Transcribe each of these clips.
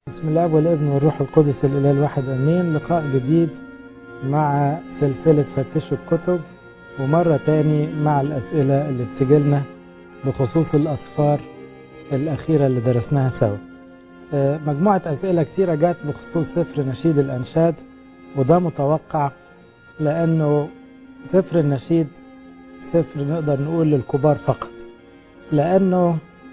بسم الله والابن والروح القدس الإله الواحد أمين. لقاء جديد مع سلسلة فتشوا الكتب، ومرة تاني مع الأسئلة اللي بتجيلنا بخصوص الأسفار الأخيرة اللي درسناها سوا. مجموعة أسئلة كثيرة جات بخصوص سفر نشيد الأنشاد، وده متوقع لأنه سفر النشيد سفر نقدر نقول للكبار فقط، لأنه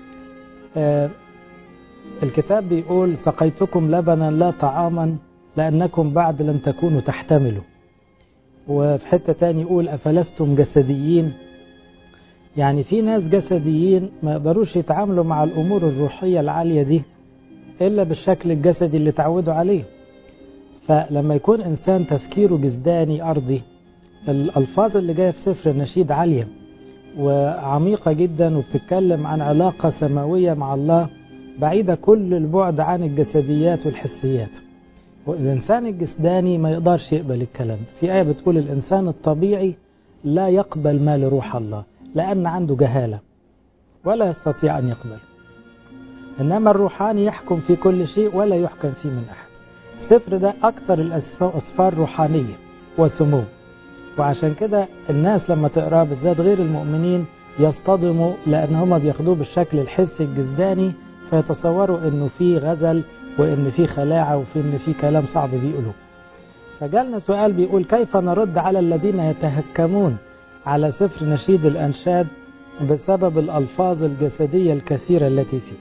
الكتاب بيقول سقيتكم لبنا لا طعاما لأنكم بعد لن تكونوا تحتملوا. وفي حتة تاني يقول أفلستم جسديين، يعني في ناس جسديين ما يقدروش يتعاملوا مع الأمور الروحية العالية دي إلا بالشكل الجسدي اللي تعودوا عليه. فلما يكون إنسان تفكيره جسداني أرضي، الألفاظ اللي جاية في سفر النشيد عالية وعميقة جدا، وبتتكلم عن علاقة سماوية مع الله بعيدة كل البعد عن الجسديات والحسيات. والإنسان الجسداني ما يقدرش يقبل الكلام. في آية بتقول الإنسان الطبيعي لا يقبل ما لروح الله لأن عنده جهالة ولا يستطيع أن يقبل، إنما الروحاني يحكم في كل شيء ولا يحكم فيه من أحد. السفر ده أكثر الأسفار روحانية وسمو، وعشان كده الناس لما تقرأ بالذات غير المؤمنين يصطدموا، لأن هم بياخدوه بالشكل الحسي الجسداني، فيتصوروا انه في غزل وان في خلاعة وفي ان في كلام صعب بيقولوه. فجالنا سؤال بيقول كيف نرد على الذين يتهكمون على سفر نشيد الأنشاد بسبب الألفاظ الجسدية الكثيرة التي فيه.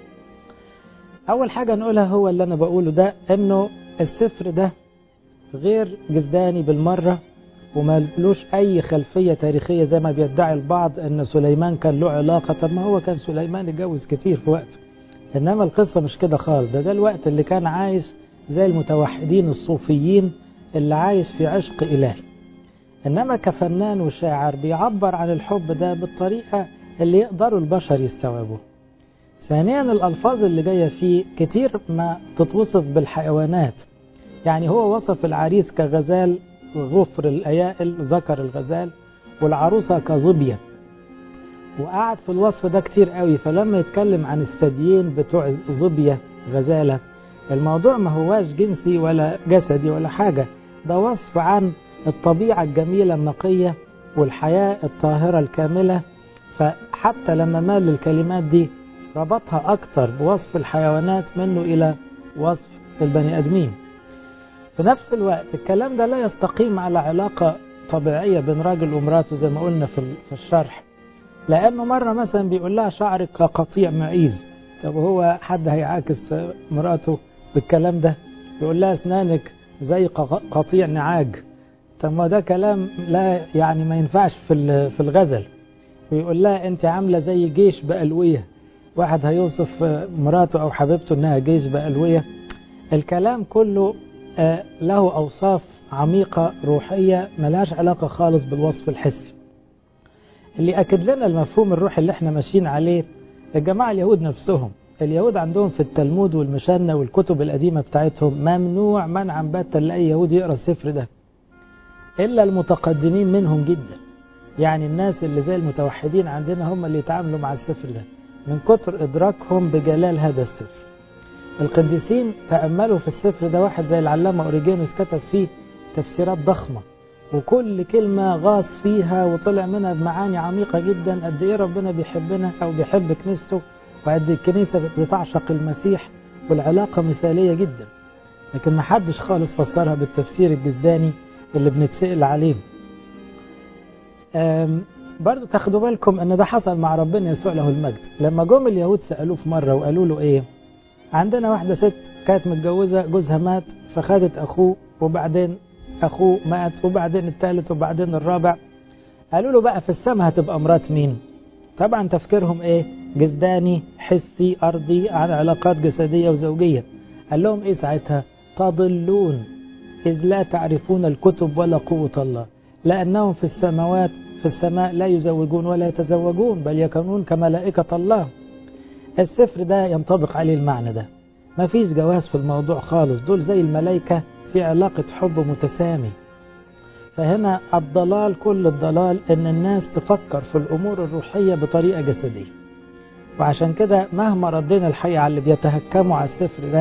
أول حاجة نقولها هو اللي أنا بقوله ده، أنه السفر ده غير جسداني بالمرة، وما لوش أي خلفية تاريخية زي ما بيدعي البعض أن سليمان كان له علاقة. طب ما هو كان سليمان اتجوز كتير في وقته، إنما القصة مش كده خالص. ده الوقت اللي كان عايش زي المتوحدين الصوفيين اللي عايش في عشق إلهي، إنما كفنان وشاعر بيعبر عن الحب ده بالطريقة اللي يقدروا البشر يستوعبوه. ثانيا الألفاظ اللي جاية فيه كتير ما تتوصف بالحيوانات، يعني هو وصف العريس كغزال غفر الأيائل ذكر الغزال، والعروسة كظبية، وقعد في الوصف ده كتير قوي. فلما يتكلم عن الثديين بتوع ظبية غزالة، الموضوع ما هواش جنسي ولا جسدي ولا حاجة، ده وصف عن الطبيعة الجميلة النقية والحياة الطاهرة الكاملة. فحتى لما مال للكلمات دي ربطها أكتر بوصف الحيوانات منه إلى وصف البني أدمين. في نفس الوقت الكلام ده لا يستقيم على علاقة طبيعية بين راجل ومراته زي ما قلنا في الشرح، لأنه مرة مثلا بيقول لها شعرك كقطيع معيز. طب هو حد هيعاكس مراته بالكلام ده؟ يقول لها أسنانك زي قطيع نعاج. طب ما ده كلام لا يعني ما ينفعش في الغزل. ويقول لها أنت عاملة زي جيش بألوية. واحد هيوصف مراته أو حبيبته أنها جيش بألوية؟ الكلام كله له أوصاف عميقة روحية ملهاش علاقة خالص بالوصف الحسي. اللي أكد لنا المفهوم الروحي اللي احنا ماشيين عليه الجماعة اليهود نفسهم. اليهود عندهم في التلمود والمشنة والكتب القديمة بتاعتهم ممنوع منعا باتا لأي يهود يقرأ السفر ده إلا المتقدمين منهم جدا. يعني الناس اللي زي المتوحدين عندنا هم اللي يتعاملوا مع السفر ده من كتر إدراكهم بجلال هذا السفر. القديسين تأملوا في السفر ده، واحد زي العلامة أوريجينوس كتب فيه تفسيرات ضخمة، وكل كلمة غاص فيها وطلع منها بمعاني عميقة جدا. قد إيه ربنا بيحبنا أو بيحب كنيسته، وقد الكنيسة بتعشق المسيح، والعلاقة مثالية جدا. لكن ما حدش خالص فسرها بالتفسير الجسداني اللي بنتسأل عليه. برضو تاخدوا بالكم أن ده حصل مع ربنا يسوع له المجد. لما جم اليهود سألوه في مرة وقالوا له إيه، عندنا واحدة ست كانت متجوزة جوزها مات فخدت أخوه، وبعدين أخوه مات، وبعدين الثالث، وبعدين الرابع. قالوا له بقى في السماء هتبقى مرات مين؟ طبعا تفكيرهم إيه؟ جسداني حسي أرضي عن علاقات جسدية وزوجية. قال لهم إيه ساعتها؟ تضلون إذ لا تعرفون الكتب ولا قوة الله، لأنهم في السماء لا يزوجون ولا يتزوجون بل يكونون كملائكة الله. السفر ده ينطبق عليه المعنى ده. ما فيش جواز في الموضوع خالص، دول زي الملائكة في علاقة حب متسامي. فهنا الضلال كل الضلال ان الناس تفكر في الامور الروحية بطريقة جسدية. وعشان كده مهما ردينا الحقيقة على اللي بيتهكموا على السفر ده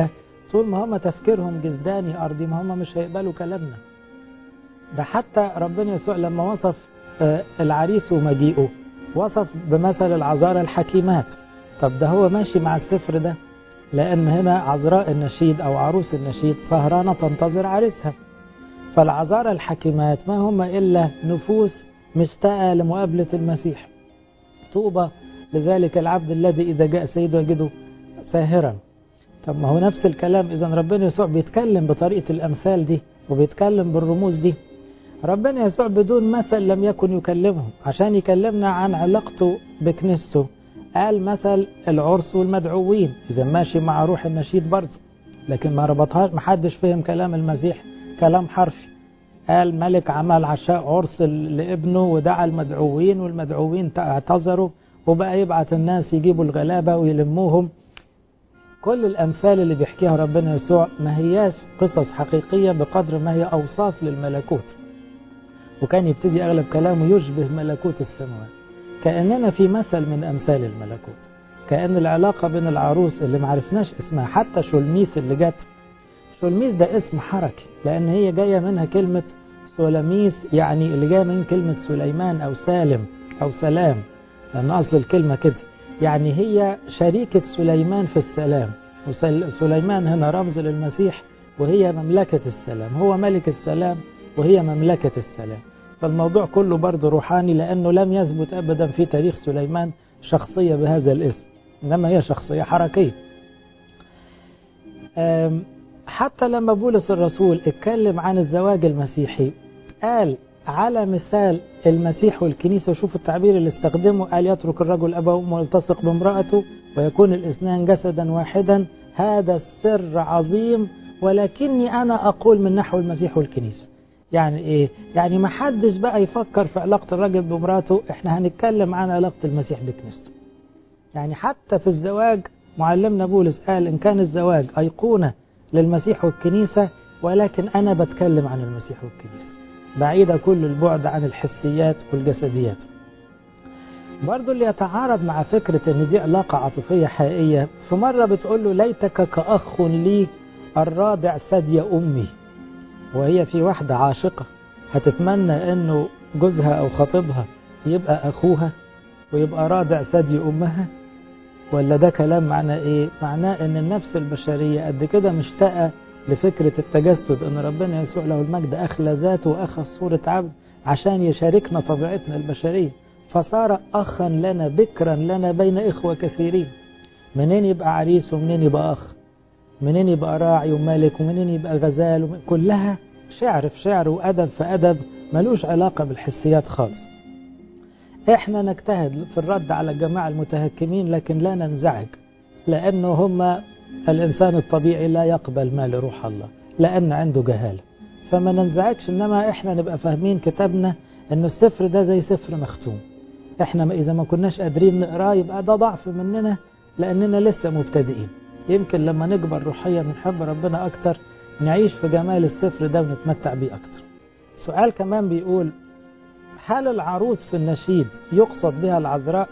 طول ما هم تفكيرهم جسداني أرضي ما هم مش هيقبلوا كلامنا. ده حتى ربنا يسوع لما وصف العريس ومجيئه وصف بمثل العذارى الحكيمات. طب ده هو ماشي مع السفر ده، لأن هنا عذراء النشيد أو عروس النشيد سهرانة تنتظر عريسها. فالعذارى الحكيمات ما هم إلا نفوس مشتاقة لمقابلة المسيح. طوبى لذلك العبد الذي إذا جاء سيده يجده ساهرا. طب ما هو نفس الكلام. إذا ربنا يسوع بيتكلم بطريقة الأمثال دي وبيتكلم بالرموز دي. ربنا يسوع بدون مثل لم يكن يكلمهم عشان يكلمنا عن علاقته بكنيسته. قال مثل العرس والمدعوين، إذا ماشي مع روح النشيد برضه، لكن ما ربطهاش، ما حدش فهم كلام المسيح كلام حرفي. قال ملك عمل عشاء عرس لابنه ودعا المدعوين، والمدعوين اعتذروا وبقى يبعت الناس يجيبوا الغلابة ويلموهم. كل الأمثال اللي بيحكيها ربنا يسوع ما هياش قصص حقيقية بقدر ما هي أوصاف للملكوت. وكان يبتدي أغلب كلامه يشبه ملكوت السماوات، كأننا في مثل من أمثال الملكوت. كأن العلاقة بين العروس اللي معرفناش اسمها، حتى شولميس اللي جت، شولميس ده اسم حركي لأن هي جاية منها كلمة سولميس، يعني اللي جاية من كلمة سليمان أو سالم أو سلام، لأن أصل الكلمة كده، يعني هي شريكة سليمان في السلام. وسليمان هنا رمز للمسيح، وهي مملكة السلام، هو ملك السلام وهي مملكة السلام. فالموضوع كله برضه روحاني، لأنه لم يثبت أبدا في تاريخ سليمان شخصية بهذا الاسم، إنما هي شخصية حركية. حتى لما بولس الرسول اتكلم عن الزواج المسيحي قال على مثال المسيح والكنيسة، شوف التعبير اللي استخدمه، قال يترك الرجل أباه وأمه ويلتصق بامرأته ويكون الاثنان جسدا واحدا، هذا السر عظيم ولكني أنا أقول من نحو المسيح والكنيسة. يعني إيه؟ يعني ما حدش بقى يفكر في علاقة الرجل بامرأته، إحنا هنتكلم عن علاقة المسيح بكنيسته. يعني حتى في الزواج معلمنا بولس قال إن كان الزواج أيقونة للمسيح والكنيسة، ولكن أنا بتكلم عن المسيح والكنيسة، بعيدة كل البعد عن الحسيات والجسديات. برضو اللي يتعارض مع فكرة أن دي علاقة عاطفية حقيقية، في مرة بتقول له ليتك كأخ لي الرادع ثدي أمي، وهي في واحدة عاشقة هتتمنى أنه جوزها أو خطيبها يبقى أخوها ويبقى رادع ثدي أمها؟ ولا ده كلام معناه إيه؟ معناه أن النفس البشرية قد كده مشتاقة لفكرة التجسد، أن ربنا يسوع له المجد أخلى ذاته وأخذ صورة عبد عشان يشاركنا طبيعتنا البشرية، فصار أخا لنا بكرا لنا بين إخوة كثيرين. منين يبقى عريس ومنين يبقى أخ، منين يبقى راعي وملك ومنين يبقى غزال، كلها شعر في شعر وأدب في أدب، ملوش علاقة بالحسيات خالص. احنا نجتهد في الرد على الجماعة المتهكمين لكن لا ننزعج، لأنه هم الإنسان الطبيعي لا يقبل ما لروح الله لأن عنده جهالة، فما ننزعجش. إنما احنا نبقى فاهمين كتابنا إنه السفر ده زي سفر مختوم، احنا إذا ما كناش قادرين نقراه يبقى ده ضعف مننا لأننا لسه مبتدئين. يمكن لما نكبر روحيا ونحب ربنا أكتر نعيش في جمال السفر ده ونتمتع بيه أكتر. سؤال كمان بيقول هل العروس في النشيد يقصد بها العذراء؟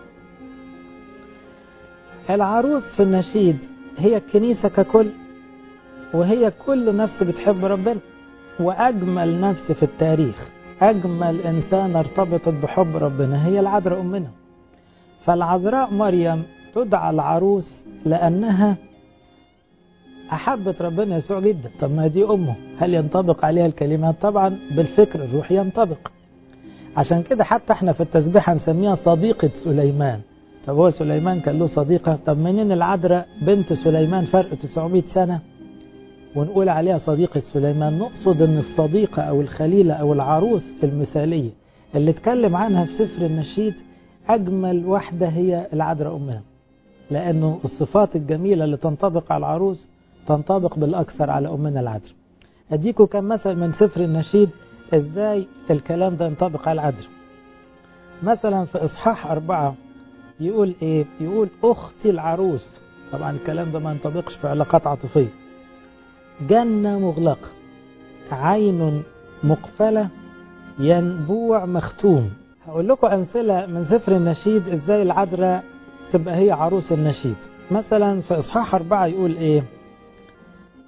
العروس في النشيد هي الكنيسة ككل، وهي كل نفس بتحب ربنا، وأجمل نفس في التاريخ، أجمل إنسان ارتبطت بحب ربنا هي العذراء أمنا. فالعذراء مريم تدعى العروس لأنها أحبت ربنا يسوع جدا. طب ما دي أمه، هل ينطبق عليها الكلمات؟ طبعا بالفكر الروحي ينطبق. عشان كده حتى احنا في التسبيحة نسميها صديقة سليمان. طب هو سليمان كان له صديقة؟ طب منين العذراء بنت سليمان فرق 900 سنة ونقول عليها صديقة سليمان؟ نقصد ان الصديقة او الخليلة او العروس المثالية اللي اتكلم عنها في سفر النشيد اجمل واحدة هي العذراء امنا، لانه الصفات الجميلة اللي تنطبق على العروس تنطبق بالاكثر على امنا العذراء. اديكم كم مثل من سفر النشيد ازاي الكلام ده ينطبق على العذراء. مثلا في اصحاح 4 يقول ايه؟ يقول اختي العروس. طبعا الكلام ده ما ينطبقش في علاقات عاطفية. جنة مغلقة، عين مقفلة، ينبوع مختوم. هقول لكم امثلة من سفر النشيد ازاي العذراء تبقى هي عروس النشيد. مثلا في اصحاح 4 يقول ايه؟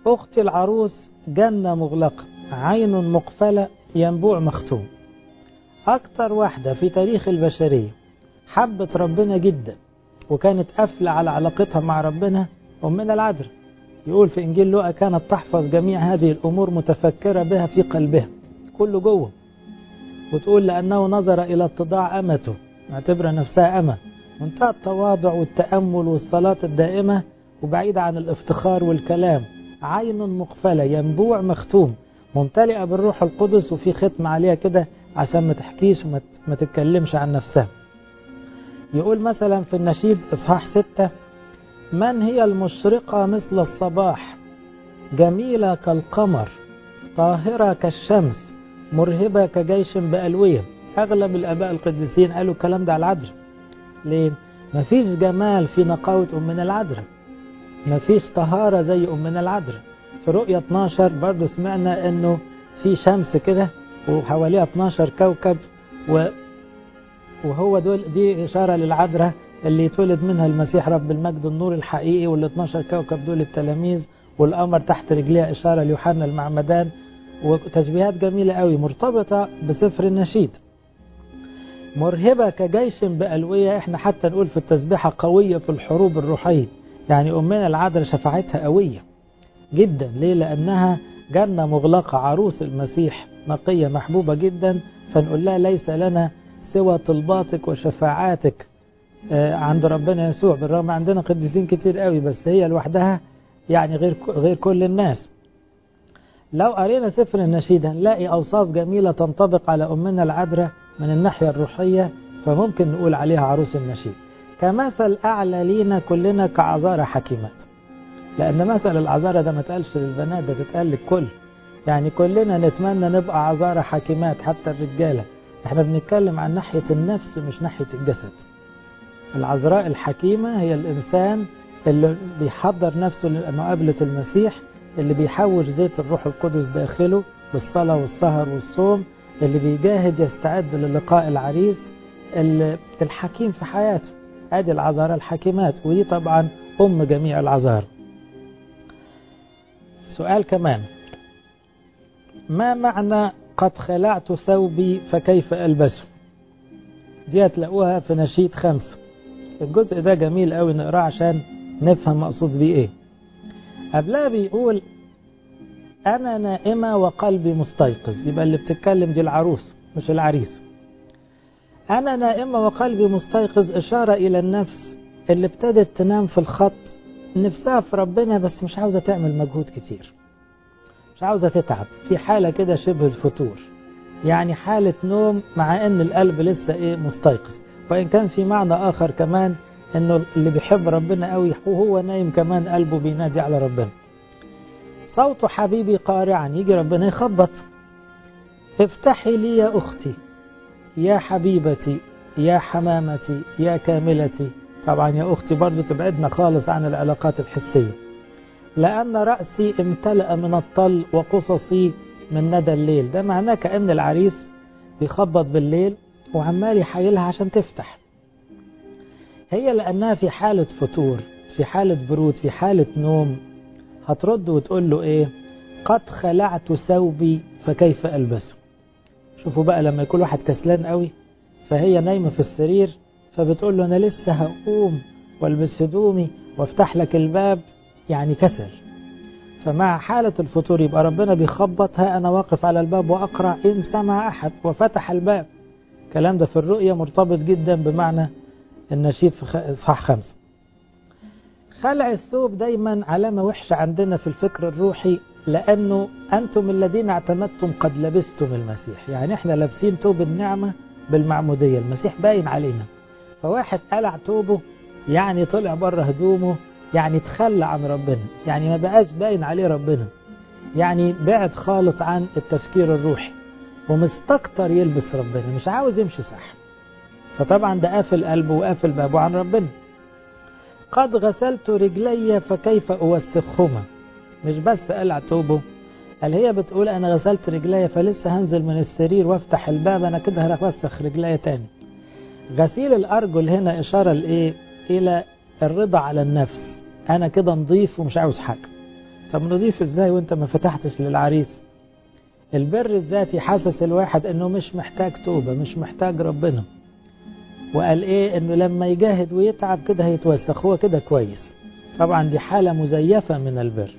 أختي العروس جنة مغلقة، عين مقفلة، ينبوع مختوم. أكتر واحدة في تاريخ البشرية حبت ربنا جدا وكانت قافلة على علاقتها مع ربنا أمنا العذراء. يقول في إنجيل لوقا كانت تحفظ جميع هذه الأمور متفكرة بها في قلبها، كله جوه. وتقول لأنه نظر إلى اتضاع أمته، معتبرة نفسها أمة، منتهى التواضع والتأمل والصلاة الدائمة وبعيدة عن الافتخار والكلام. عين مقفلة، ينبوع مختوم، ممتلئة بالروح القدس، وفي ختم عليها كده عشان ما تحكيش وما تتكلمش عن نفسها. يقول مثلا في النشيد إصحاح 6: من هي المشرقة مثل الصباح، جميلة كالقمر، طاهرة كالشمس، مرهبة كجيش بألوية. أغلب الآباء القديسين قالوا الكلام ده على العذراء. ليه؟ مفيش جمال في نقاوة أمنا العذراء، مفيش طهارة زي أمنا العذراء. في رؤية 12 برضو سمعنا أنه في شمس كده وحواليها 12 كوكب، وهو دي إشارة للعذراء اللي يتولد منها المسيح رب المجد النور الحقيقي، وال 12 كوكب دول التلاميذ، والقمر تحت رجليها إشارة ليوحنا المعمدان. وتشبيهات جميلة قوي مرتبطة بسفر النشيد. مرهبة كجيش بألوية، احنا حتى نقول في التسبيحة قوية في الحروب الروحية. يعني أمنا العذراء شفاعتها قوية جدا. ليه؟ لأنها جنة مغلقة، عروس المسيح، نقية محبوبة جدا. فنقول لها ليس لنا سوى طلباتك وشفاعاتك عند ربنا يسوع. بالرغم عندنا قديسين كتير قوي، بس هي لوحدها يعني غير كل الناس. لو قرينا سفر النشيد هنلاقي أوصاف جميلة تنطبق على أمنا العذراء من الناحية الروحية، فممكن نقول عليها عروس النشيد. كمثل أعلى لينا كلنا كعذارى حكيمات، لأن مثل العذارى ده ما تقالش للبنات، ده تتقال للكل. يعني كلنا نتمنى نبقى عذارى حكيمات، حتى الرجالة. احنا بنتكلم عن ناحية النفس مش ناحية الجسد. العذراء الحكيمة هي الإنسان اللي بيحضر نفسه لمقابلة المسيح، اللي بيحوش زيت الروح القدس داخله بالصلاة والسهر والصوم، اللي بيجاهد يستعد للقاء العريس، الحكيم في حياته. ادي العذارى الحكيمات، ودي طبعا أم جميع العذارى. سؤال كمان: ما معنى قد خلعت ثوبي فكيف ألبسه؟ دي هتلاقوها في نشيد 5. الجزء ده جميل قوي نقراه عشان نفهم مقصود بيه ايه. قبلها بيقول أنا نائمة وقلبي مستيقظ، يبقى اللي بتتكلم دي العروس مش العريس. أنا نائمة وقلبي مستيقظ إشارة إلى النفس اللي ابتدت تنام في الخط، نفسها في ربنا بس مش عاوزة تعمل مجهود كتير، مش عاوزة تتعب، في حالة كده شبه الفتور، يعني حالة نوم مع أن القلب لسه مستيقظ. وإن كان في معنى آخر كمان أنه اللي بيحب ربنا قوي وهو نايم كمان قلبه بينادي على ربنا. صوت حبيبي قارعا، يجي ربنا يخبط: افتحي لي يا أختي، يا حبيبتي، يا حمامتي، يا كاملتي. طبعا يا أختي برضو تبعدنا خالص عن العلاقات الحسية. لأن رأسي امتلأ من الطل وقصصي من ندى الليل. ده معناه كأن العريس بيخبط بالليل وعمال يحايلها عشان تفتح. هي لأنها في حالة فتور، في حالة برود، في حالة نوم، هترد وتقول له ايه؟ قد خلعت ثوبي فكيف ألبسه. شوفوا بقى لما يكون واحد كسلان قوي، فهي نايمة في السرير، فبتقول له أنا لسه هقوم والبس هدومي وافتح لك الباب، يعني كسل. فمع حالة الفتور يبقى ربنا بيخبط: ها أنا واقف على الباب وأقرع إن سمع أحد، وفتح الباب. الكلام ده في الرؤية مرتبط جدا بمعنى النشيد في إصحاح 5. خلع الثوب دايما علامة وحشة عندنا في الفكر الروحي، لأنه أنتم الذين اعتمدتم قد لبستم المسيح. يعني احنا لابسين ثوب النعمة بالمعمودية، المسيح باين علينا. فواحد قلع ثوبه يعني طلع بره هدومه، يعني تخلى عن ربنا، يعني ما بقاش باين عليه ربنا، يعني بعد خالص عن التفكير الروحي ومستكتر يلبس ربنا، مش عاوز يمشي صح. فطبعا ده قافل قلبه وقافل بابه عن ربنا. قد غسلت رجلي فكيف أوسخهما. مش بس قلع ثوبه، قال هي بتقول أنا غسلت رجلي فلسه هنزل من السرير وافتح الباب أنا كده هوسخ رجلي تاني. غسيل الأرجل هنا إشارة لإيه؟ إلى الرضا على النفس، أنا كده نضيف ومش عاوز حاجة. طب نضيف ازاي وانت ما فتحتش للعريس؟ البر الذاتي حسس الواحد انه مش محتاج توبة، مش محتاج ربنا، وقال ايه؟ انه لما يجاهد ويتعب كده هيتوسخ، هو كده كويس. طبعا دي حالة مزيفة من البر.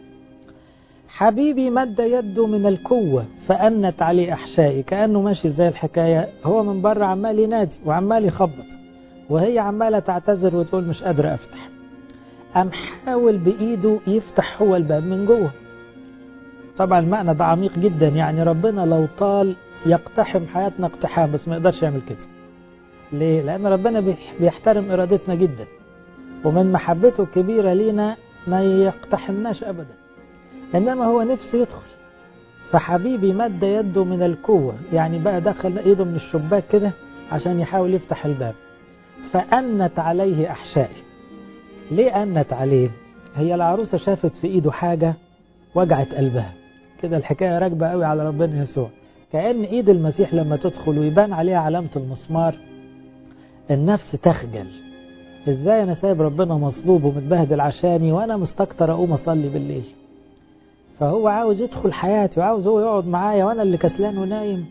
حبيبي مد يده من القوة فأنت عليه أحشائي، كأنه ماشي زي الحكاية، هو من بره عمال ينادي وعمال يخبط، وهي عمالة تعتذر وتقول مش قادرة أفتح. قام حاول بإيده يفتح هو الباب من جوه. طبعا المعنى ده عميق جدا، يعني ربنا لو طال يقتحم حياتنا اقتحام، بس ما يقدرش يعمل كده. ليه؟ لأن ربنا بيحترم إرادتنا جدا، ومن محبته الكبيرة لينا ما يقتحمناش أبدا، إنما هو نفسه يدخل. فحبيبي مد يده من القوة، يعني بقى دخل ايده من الشباك كده عشان يحاول يفتح الباب. فأنت عليه أحشائي. ليه أنت عليه؟ هي العروسة شافت في ايده حاجة وجعت قلبها كده. الحكاية راكبة قوي على ربنا يسوع، كأن ايد المسيح لما تدخل ويبان عليها علامة المسمار النفس تخجل. ازاي انا سايب ربنا مصلوب ومتبهدل عشاني وانا مستكتر اقوم اصلي بالليل؟ فهو عاوز يدخل حياتي وعاوز هو يقعد معايا وانا اللي كسلان ونايم.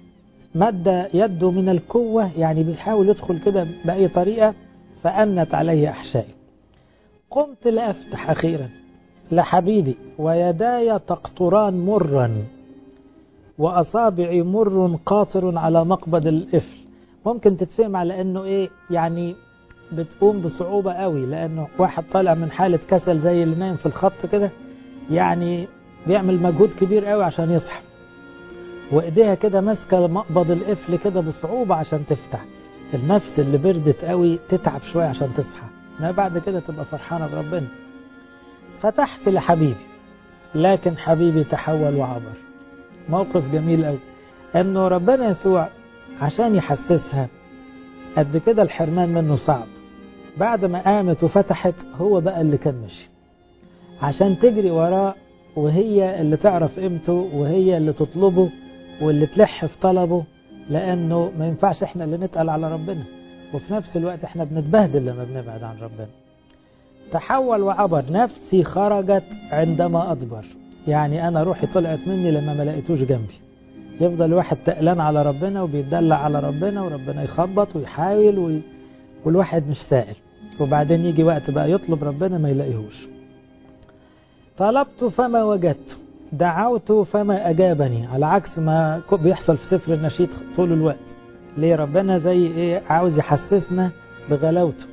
مد يده من القوة، يعني بيحاول يدخل كده بأي طريقة. فأنت عليه أحشائي. قمت لأفتح أخيرا لحبيبي ويداي تقطران مرا وأصابعي مر قاطر على مقبض القفل. ممكن تتفهم على أنه إيه؟ يعني بتقوم بصعوبة قوي، لأنه واحد طالع من حالة كسل زي اللي نايم في الخط كده، يعني بيعمل مجهود كبير قوي عشان يصحى، وايديها كده ماسكه مقبض القفل كده بصعوبة عشان تفتح. النفس اللي بردت قوي تتعب شوية عشان تصحى، انما بعد كده تبقى فرحانة بربنا. فتحت لحبيبي، لكن حبيبي تحول وعبر. موقف جميل قوي، انه ربنا يسوع عشان يحسسها قد كده الحرمان منه صعب. بعد ما قامت وفتحت هو بقى اللي كان مشي عشان تجري وراه، وهي اللي تعرف قيمته، وهي اللي تطلبه واللي تلح في طلبه، لأنه ما ينفعش احنا اللي نتقل على ربنا، وفي نفس الوقت احنا بنتبهدل لما بنبعد عن ربنا. تحول وعبر. نفسي خرجت عندما أدبر، يعني أنا روحي طلعت مني لما ما لقيتوش جنبي. يفضل واحد تقلان على ربنا وبيدلع على ربنا، وربنا يخبط ويحايل والواحد مش سائل، وبعدين يجي وقت بقى يطلب ربنا ما يلاقيهوش. طلبت فما وجدت، دعوت فما أجابني، على عكس ما بيحصل في سفر النشيد طول الوقت. ليه؟ ربنا زي إيه؟ عاوز يحسسنا بغلاوته،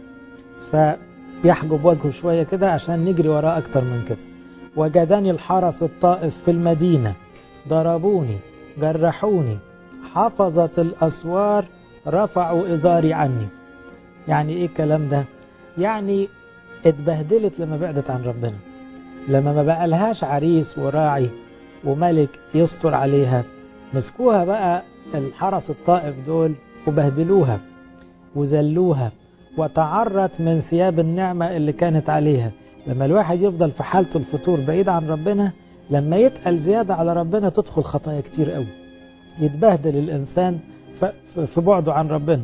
فيحجب وجهه شوية كده عشان نجري وراه أكتر من كده. وجدني الحرس الطائف في المدينة، ضربوني جرحوني، حفظت الأسوار رفعوا إزاري عني. يعني إيه الكلام ده؟ يعني اتبهدلت لما بعدت عن ربنا، لما ما بقى لهاش عريس وراعي وملك يستر عليها، مسكوها بقى الحرس الطائف دول وبهدلوها وذلوها، وتعرت من ثياب النعمة اللي كانت عليها. لما الواحد يفضل في حالة الفتور بعيد عن ربنا، لما يتقل زيادة على ربنا تدخل خطايا كتير قوي، يتبهدل الإنسان في بعده عن ربنا.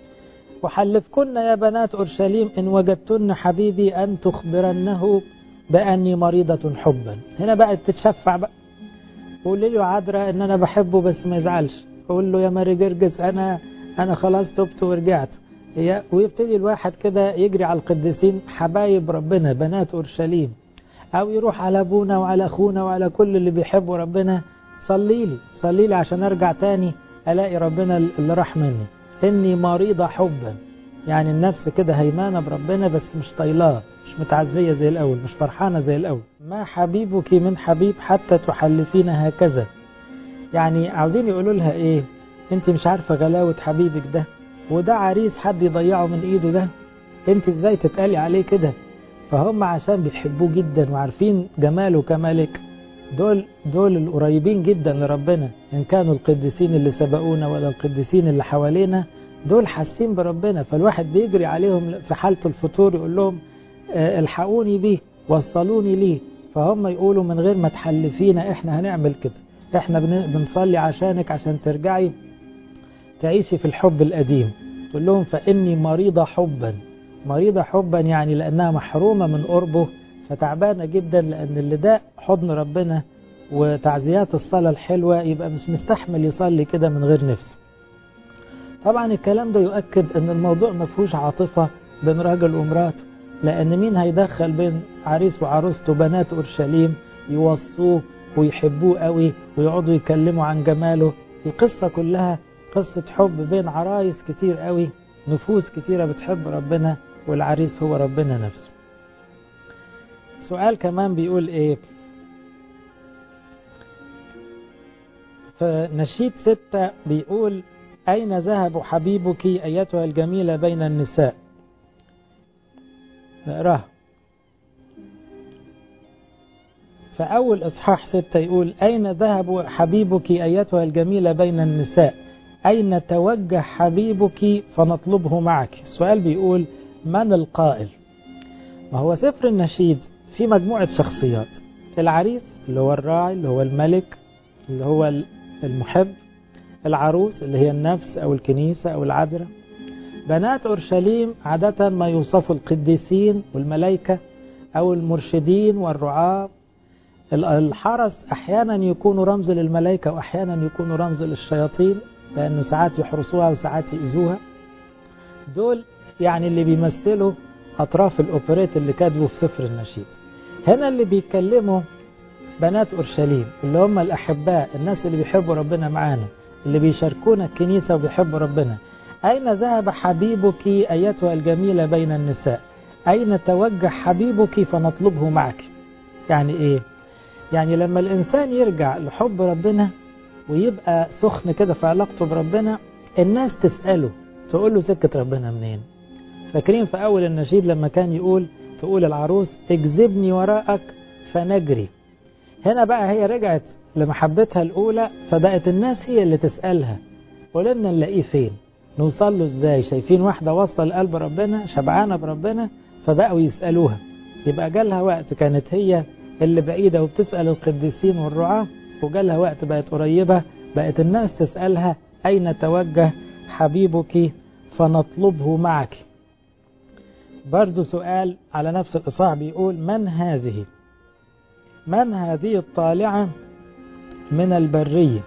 وحلفكن يا بنات أورشليم إن وجدتن حبيبي أن تخبرنه بأني مريضة حبا. هنا بقى تتشفع بقى، قول له عذراء إن أنا بحبه بس ما يزعلش، قول له يا ماري جرجس أنا خلاص تبت ورجعت. ويبتدي الواحد كده يجري على القديسين حبايب ربنا بنات أورشليم، أو يروح على أبونا وعلى أخونا وعلى كل اللي بيحبوا ربنا، صلي لي عشان أرجع تاني ألاقي ربنا اللي راح مني. إني مريضة حبا، يعني النفس كده هيمانة بربنا بس مش طايلاه، مش متعزية زي الأول، مش فرحانة زي الأول. ما حبيبك من حبيب حتى تحلفين هكذا. يعني عاوزين يقولوا لها إيه؟ أنت مش عارفة غلاوة حبيبك ده، وده عريس حد يضيعه من إيده ده، أنت إزاي تتقالي عليه كده؟ فهم عشان بيحبوه جدا وعارفين جماله كملك، دول القريبين جدا لربنا، إن كانوا القديسين اللي سبقونا ولا القديسين اللي حوالينا، دول حاسين بربنا. فالواحد بيجري عليهم في حالة الفتور يقول لهم الحقوني بيه، وصلوني ليه. فهم يقولوا من غير ما تحلفينا احنا هنعمل كده، احنا بنصلي عشانك عشان ترجعي تعيشي في الحب القديم. تقول لهم فإني مريضة حبا. مريضة حبا يعني لأنها محرومة من قربه، فتعبانة جدا، لأن اللي ده حضن ربنا وتعزيات الصلاة الحلوة يبقى مش مستحمل يصلي كده من غير نفس. طبعا الكلام ده يؤكد أن الموضوع ما فيهوش عاطفة بين راجل ومراته، لأن مين هيدخل بين عريس وعروسته بنات أورشليم يوصوه ويحبوه قوي ويقعدوا يكلموا عن جماله؟ القصة كلها قصة حب بين عرايس كتير قوي، نفوس كتيرة بتحب ربنا، والعريس هو ربنا نفسه. سؤال كمان بيقول ايه فنشيد 6 بيقول: أين ذهب حبيبك أيتها الجميلة بين النساء؟ نقراه. فأول إصحاح 6 يقول: أين ذهب حبيبك أيتها الجميلة بين النساء؟ أين توجه حبيبك فنطلبه معك؟ السؤال بيقول: من القائل؟ ما هو سفر النشيد في مجموعة شخصيات: العريس اللي هو الراعي اللي هو الملك اللي هو المحب، العروس اللي هي النفس أو الكنيسة أو العذراء، بنات أورشليم عادة ما يوصف القديسين والملائكة أو المرشدين والرعاة، الحرس أحيانا يكونوا رمز للملائكة وأحيانا يكونوا رمز للشياطين، لأنه ساعات يحرسوها وساعات يأذوها. دول يعني اللي بيمثلوا أطراف الأوبريت اللي كاتبوا في سفر النشيد. هنا اللي بيتكلموا بنات أورشليم اللي هم الأحباء، الناس اللي بيحبوا ربنا معانا، اللي بيشاركونا الكنيسة وبيحبوا ربنا. أين ذهب حبيبك أيتها الجميلة بين النساء؟ أين توجه حبيبك فنطلبه معك؟ يعني إيه؟ يعني لما الإنسان يرجع لحب ربنا ويبقى سخن كده في علاقته بربنا، الناس تسأله تقول له سكة ربنا منين؟ فاكرين في أول النشيد لما كان تقول العروس: اجذبني وراءك فنجري. هنا بقى هي رجعت لمحبتها الأولى، فبقت الناس هي اللي تسألها: قولنا نلاقيه فين؟ نوصل له ازاي؟ شايفين واحدة وصل قلب ربنا شبعانة بربنا، فبقوا يسألوها. يبقى جالها وقت كانت هي اللي بعيدة وبتسأل القديسين والرعاة، وجالها وقت بقت قريبة، بقت الناس تسألها: أين توجه حبيبك فنطلبه معك؟ برضو سؤال على نفس الإصحاح بيقول: من هذه؟ من هذه الطالعة من البرية؟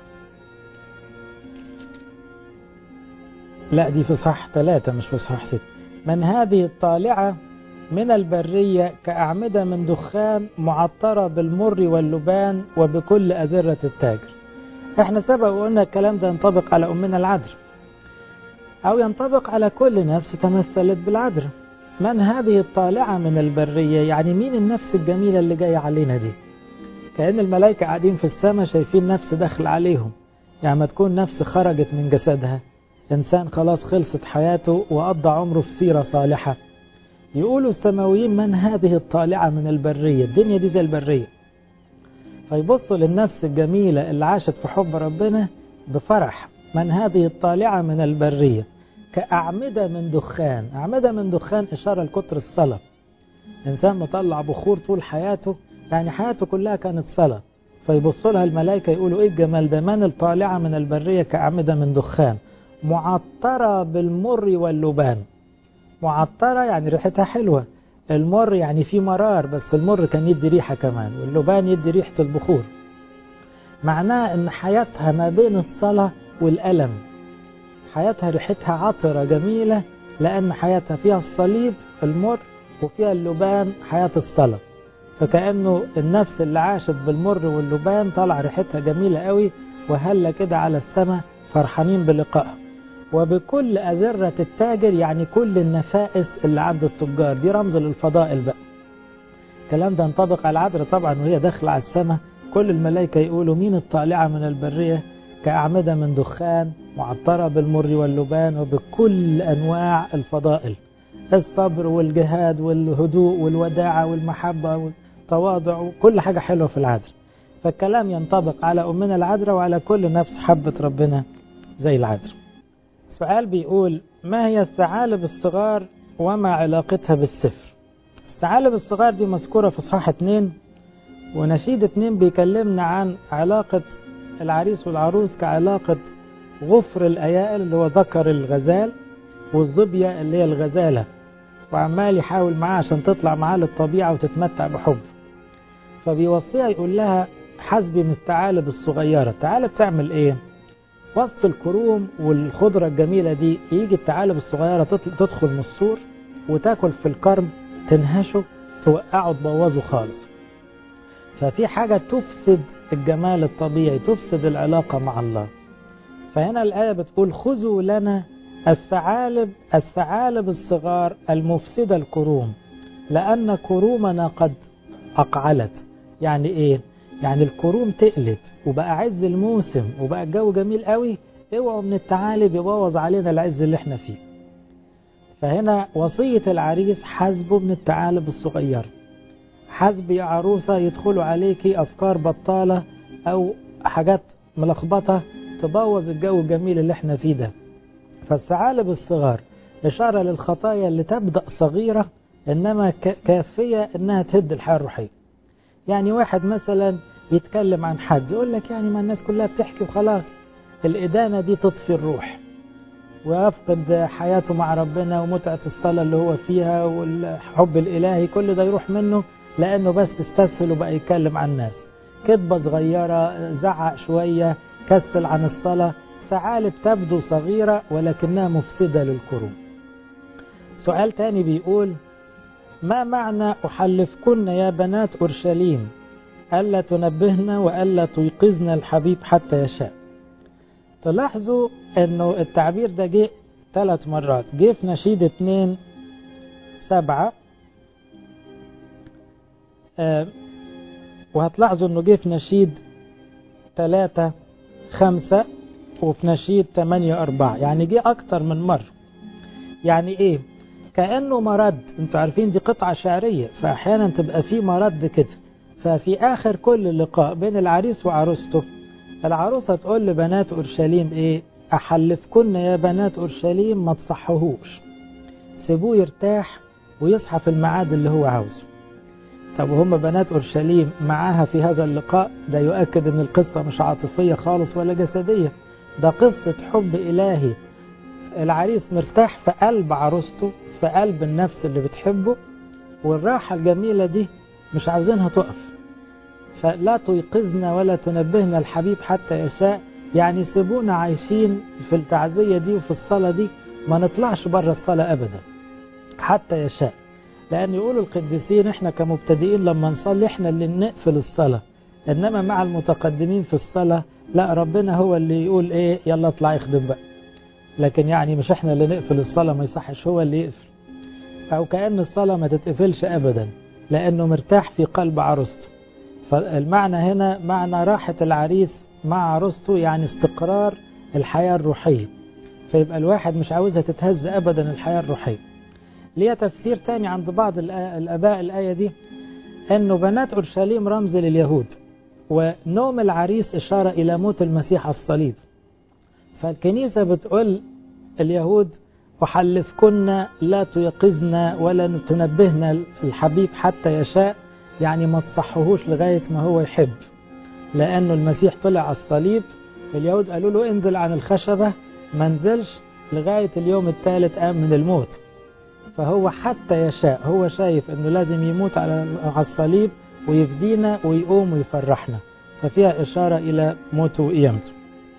لا، دي في صح 3 مش في صح 6. من هذه الطالعة من البرية كأعمدة من دخان معطرة بالمر واللبان وبكل أذرة التاجر. احنا سبق وقلنا الكلام ده ينطبق على أمنا العذراء، أو ينطبق على كل نفس تمثلت بالعذراء. من هذه الطالعة من البرية؟ يعني مين النفس الجميلة اللي جاية علينا دي؟ كأن الملائكة قاعدين في السماء شايفين نفس داخل عليهم، يعني ما تكون نفس خرجت من جسدها، إنسان خلاص خلصت حياته وقضى عمره في سيرة صالحة. يقولوا السماويين: من هذه الطالعة من البرية؟ الدنيا دي زي البرية. فيبصوا للنفس الجميلة اللي عاشت في حب ربنا بفرح: من هذه الطالعة من البرية كأعمدة من دخان. أعمدة من دخان إشارة لكتر الصلاة. إنسان مطلع بخور طول حياته، يعني حياته كلها كانت صلاة. فيبصوا لها الملائكة يقولوا: إيه الجمال ده؟ من الطالعة من البرية كأعمدة من دخان معطرة بالمر واللبان. معطرة يعني ريحتها حلوة، المر يعني فيه مرار، بس المر كان يدي ريحة كمان، واللبان يدي ريحة البخور. معناه ان حياتها ما بين الصلاة والألم، حياتها ريحتها عطرة جميلة، لأن حياتها فيها الصليب المر وفيها اللبان حياة الصلاة. فكأنه النفس اللي عاشت بالمر واللبان طلع ريحتها جميلة قوي، وهلا كده على السماء فرحانين بلقائها. وبكل أذرة التاجر يعني كل النفائس اللي عند التجار، دي رمز للفضائل بقى. الكلام ده ينطبق على العذراء طبعا، وهي داخله على السماء كل الملائكة يقولوا: مين الطالعة من البرية كأعمدة من دخان معطرة بالمر واللبان وبكل أنواع الفضائل، الصبر والجهاد والهدوء والوداعة والمحبة والتواضع وكل حاجة حلوة في العذراء. فالكلام ينطبق على أمنا العذراء وعلى كل نفس حبت ربنا زي العذراء. سؤال بيقول: ما هي الثعالب الصغار وما علاقتها بالسفر؟ الثعالب الصغار دي مذكورة في إصحاح 2، ونشيد 2 بيكلمنا عن علاقة العريس والعروس كعلاقة غفر الأيائل اللي هو ذكر الغزال، والظبية اللي هي الغزالة وعمال يحاول معاه عشان تطلع معاه للطبيعة وتتمتع بحب. فبيوصيها يقول لها حسبي من الثعالب الصغيرة. الثعالب تعمل ايه؟ وسط الكروم والخضرة الجميلة دي يجي الثعالب الصغيرة تدخل من السور وتاكل في الكرم، تنهشه، توقعه، تبوظه خالص. ففي حاجة تفسد الجمال الطبيعي، تفسد العلاقة مع الله. فهنا الآية بتقول خذوا لنا الثعالب الصغار المفسدة الكروم لأن كرومنا قد أقعلت. يعني إيه؟ يعني الكروم تقلت وبقى عز الموسم وبقى الجو جميل قوي، اوعوا من الثعالب يبوظ علينا العز اللي احنا فيه. فهنا وصية العريس حسبه من الثعالب الصغير. حسب يا عروسة يدخلوا عليكي أفكار بطالة أو حاجات ملخبطة تبوظ الجو الجميل اللي احنا فيه ده. فالثعالب الصغار إشارة للخطايا اللي تبدأ صغيرة إنما كافية إنها تهد الحياة الروحية. يعني واحد مثلا يتكلم عن حد يقول لك يعني ما الناس كلها بتحكي وخلاص، الإدانة دي تطفي الروح ويفقد حياته مع ربنا ومتعة الصلاة اللي هو فيها والحب الإلهي، كل ده يروح منه لأنه بس استسهل وبقى يتكلم عن الناس. كذبة صغيرة، زعق شوية، كسل عن الصلاة، ثعالب تبدو صغيرة ولكنها مفسدة للكروم. سؤال تاني بيقول ما معنى أحلفكن يا بنات أورشليم ألا تنبهن وألا تيقظن الحبيب حتى يشاء؟ تلاحظوا أنه التعبير ده جه 3 مرات. جه في نشيد 2:7 وهتلاحظوا أنه جه في نشيد 3:5 وفي نشيد 8:4. يعني جه أكتر من مرة. يعني إيه؟ كأنه مرد. انتوا عارفين دي قطعة شعرية فأحيانا تبقى فيه مرد كده. ففي آخر كل لقاء بين العريس وعروسته العروسة تقول لبنات أورشليم إيه؟ أحلفكن يا بنات أورشليم ما تصحهوش، سيبوه يرتاح ويصحى في الميعاد اللي هو عاوزه. طب وهم بنات أورشليم معاها في هذا اللقاء؟ ده يؤكد أن القصة مش عاطفية خالص ولا جسدية، ده قصة حب إلهي. العريس مرتاح في قلب عروسته، في قلب النفس اللي بتحبه، والراحة الجميلة دي مش عاوزينها تقف. فلا تيقظن ولا تنبهن الحبيب حتى يشاء، يعني سيبونا عايشين في التعزية دي وفي الصلاة دي، ما نطلعش بره الصلاة أبدا حتى يشاء. لأن يقولوا القديسين احنا كمبتدئين لما نصلي احنا اللي نقفل الصلاة، إنما مع المتقدمين في الصلاة لا، ربنا هو اللي يقول ايه يلا اطلع يخدم بقى. لكن يعني مش احنا اللي نقفل الصلاة، ما يصحش هو اللي يقفل. أو كأن الصلاة ما تتقفلش أبدا لأنه مرتاح في قلب عروسته. فالمعنى هنا معنى راحة العريس مع عروسته، يعني استقرار الحياة الروحية. فيبقى الواحد مش عاوزها تتهز أبدا الحياة الروحية. ليها تفسير تاني عند بعض الآباء الآية دي أنه بنات أورشليم رمز لليهود، ونوم العريس إشارة إلى موت المسيح على الصليب. فالكنيسة بتقول اليهود أحلفكن لا تيقظن ولا تنبهن الحبيب حتى يشاء، يعني ما تصحوهوش لغاية ما هو يحب. لأنه المسيح طلع على الصليب، اليهود قالوا له انزل عن الخشبة، ما نزلش لغاية اليوم الثالث قام من الموت. فهو حتى يشاء، هو شايف انه لازم يموت على الصليب ويفدينا ويقوم ويفرحنا. ففيها إشارة إلى موته وقيامته.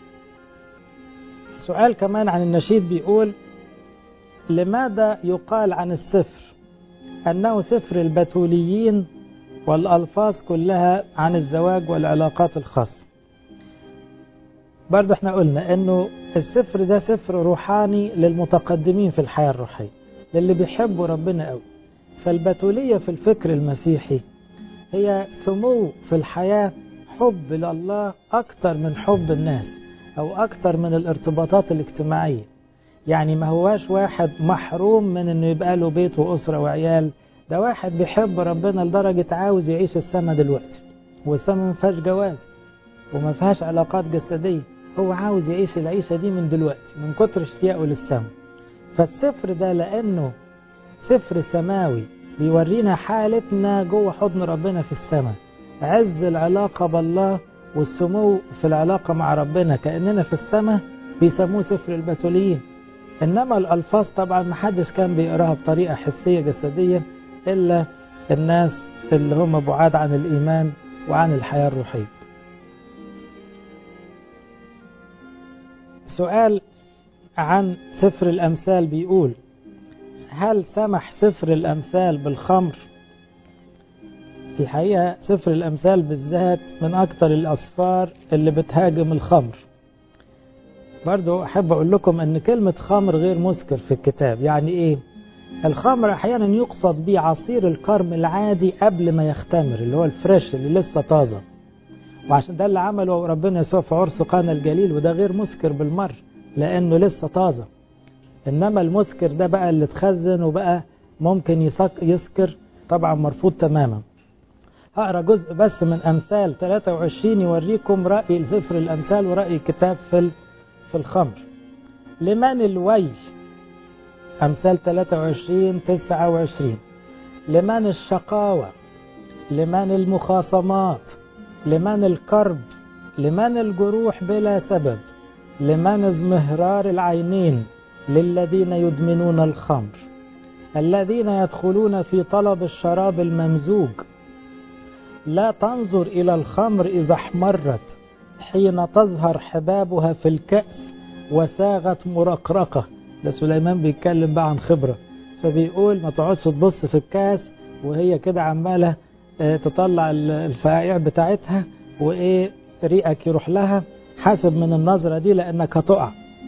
سؤال كمان عن النشيد بيقول لماذا يقال عن السفر أنه سفر البتوليين والألفاظ كلها عن الزواج والعلاقات الخاصة؟ برضو احنا قلنا أنه السفر ده سفر روحاني للمتقدمين في الحياة الروحية، للي بيحبوا ربنا قوي. فالبتولية في الفكر المسيحي هي سمو في الحياة، حب لله أكتر من حب الناس أو أكتر من الارتباطات الاجتماعية. يعني ما هواش واحد محروم من أنه يبقى له بيت وأسرة وعيال، ده واحد بيحب ربنا لدرجة عاوز يعيش السما دلوقتي، والسما ما فيهاش جواز وما فيهاش علاقات جسدية، هو عاوز يعيش العيشة دي من دلوقتي من كتر اشتياقه للسما. فالسفر ده لأنه سفر سماوي بيورينا حالتنا جوه حضن ربنا في السما، عز العلاقة بالله والسمو في العلاقة مع ربنا كأننا في السما، بيسموه سفر البتوليين. إنما الألفاظ طبعا محدش كان بيقراها بطريقة حسية جسدية إلا الناس اللي هم بعاد عن الإيمان وعن الحياة الروحية. سؤال عن سفر الأمثال بيقول: هل سمح سفر الأمثال بالخمر؟ الحقيقة سفر الأمثال بالذات من أكتر الأسفار اللي بتهاجم الخمر. برضو أحب أقول لكم أن كلمة خمر غير مسكر في الكتاب. يعني إيه؟ الخمر أحيانا يقصد به عصير الكرم العادي قبل ما يختمر، اللي هو الفريش اللي لسه طازة، وعشان ده اللي عمله ربنا يسوع في عرس قانا الجليل، وده غير مسكر بالمر لأنه لسه طازة. إنما المسكر ده بقى اللي اتخزن وبقى ممكن يسكر، طبعا مرفوض تماما. هقرأ جزء بس من أمثال 23 يوريكم رأي سفر الأمثال ورأي الكتاب في الخمر. لمن الويل؟ أمثال 23-29. لمن الشقاوة؟ لمن المخاصمات؟ لمن الكرب؟ لمن الجروح بلا سبب؟ لمن ازمهرار العينين؟ للذين يدمنون الخمر، الذين يدخلون في طلب الشراب الممزوج. لا تنظر إلى الخمر إذا احمرت، حين تظهر حبابها في الكأس وساغت مرقرقة. ده سليمان بيتكلم بقى عن خبرة، فبيقول ما تقعدش تبص في الكاس وهي كده عمالة تطلع الفقاعيع بتاعتها وإيه ريقك يروح لها، حاسب من النظرة دي لأنك هتقع.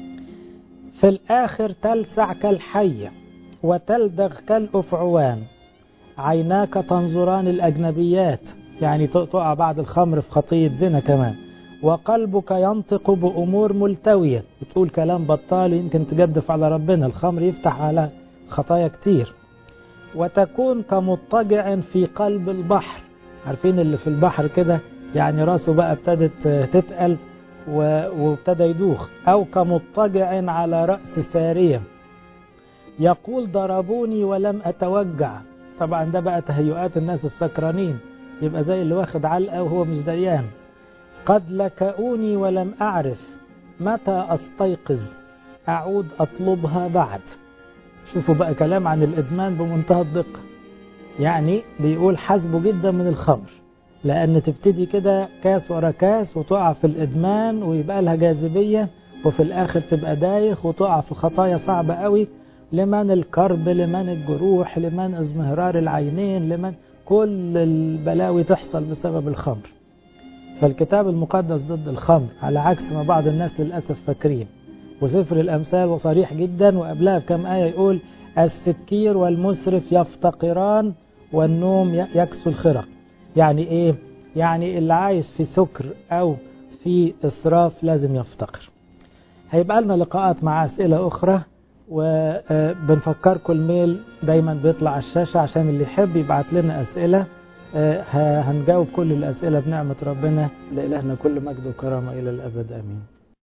في الآخر تلسع كالحية وتلدغ كالأفعوان، عيناك تنظران الأجنبيات، يعني تقع بعد الخمر في خطية زنا كمان. وقلبك ينطق بأمور ملتوية، بتقول كلام بطال يمكن تجدف على ربنا، الخمر يفتح على خطايا كتير. وتكون كمضطجع في قلب البحر، عارفين اللي في البحر كده يعني راسه بقى ابتدت تتقل وابتدى يدوخ. أو كمضطجع على رأس سارية، يقول ضربوني ولم أتوجع. طبعا ده بقى تهيؤات الناس السكرانين، يبقى زي اللي واخد علقة وهو مش دريان. قد لكؤوني ولم أعرف، متى أستيقظ أعود أطلبها بعد. شوفوا بقى كلام عن الإدمان بمنتهى الدقة. يعني بيقول حسبه جدا من الخمر، لأن تبتدي كده كاس ورا كاس وتقع في الإدمان ويبقى لها جاذبية، وفي الآخر تبقى دايخ وتقع في خطايا صعبة قوي. لمن الكرب، لمن الجروح، لمن ازمهرار العينين، لمن كل البلاوي تحصل بسبب الخمر. فالكتاب المقدس ضد الخمر على عكس ما بعض الناس للأسف فاكرين. وسفر الأمثال صريح جدا، وقبلها بكم آية يقول: السكير والمسرف يفتقران والنوم يكسو الخرق. يعني إيه؟ يعني اللي عايش في سكر أو في إسراف لازم يفتقر. هيبقى لنا لقاءات مع أسئلة أخرى، وبنفكركم الميل دايما بيطلع على الشاشة عشان اللي يحب يبعت لنا أسئلة. هنجاوب كل الأسئلة بنعمة ربنا. لإلهنا كل مجد وكرامة إلى الأبد، آمين.